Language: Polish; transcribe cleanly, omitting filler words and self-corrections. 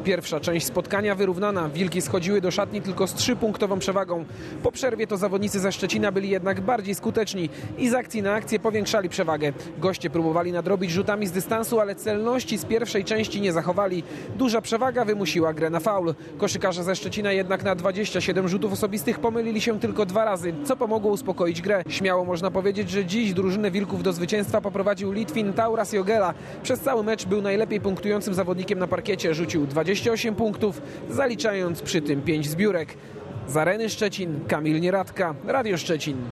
Pierwsza część spotkania wyrównana. Wilki schodziły do szatni tylko z 3-punktową przewagą. Po przerwie to zawodnicy ze Szczecina byli jednak bardziej skuteczni i z akcji na akcję powiększali przewagę. Goście próbowali nadrobić rzutami z dystansu, ale celności z pierwszej części nie zachowali. Duża przewaga wymusiła grę na faul. Koszykarze ze Szczecina jednak na 27 rzutów osobistych pomylili się tylko 2 razy, co pomogło uspokoić grę. Śmiało można powiedzieć, że dziś drużynę Wilków do zwycięstwa poprowadził Litwin Tauras Jogela. Przez cały mecz był najlepiej punktującym zawodnikiem na parkiecie. Rzucił 28 punktów, zaliczając przy tym 5 zbiórek. Z Areny Szczecin, Kamil Nieradka, Radio Szczecin.